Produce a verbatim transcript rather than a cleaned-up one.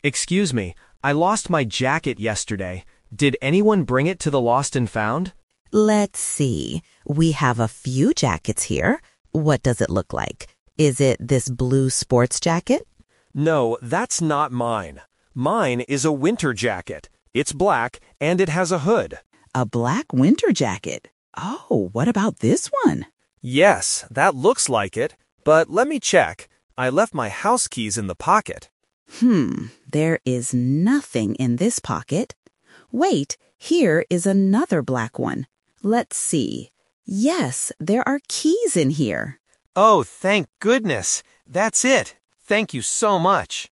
Excuse me, I lost my jacket yesterday. Did anyone bring it to the lost and found? Let's see. We have a few jackets here. What does it look like? Is it this blue sports jacket? No, that's not mine. Mine is a winter jacket. It's black and it has a hood. A black winter jacket. Oh, what about this one? Yes, that looks like it. But let me check. I left my house keys in the pocket. Hmm, there is nothing in this pocket. Wait, here is another black one. Let's see. Yes, there are keys in here. Oh, thank goodness. That's it. Thank you so much.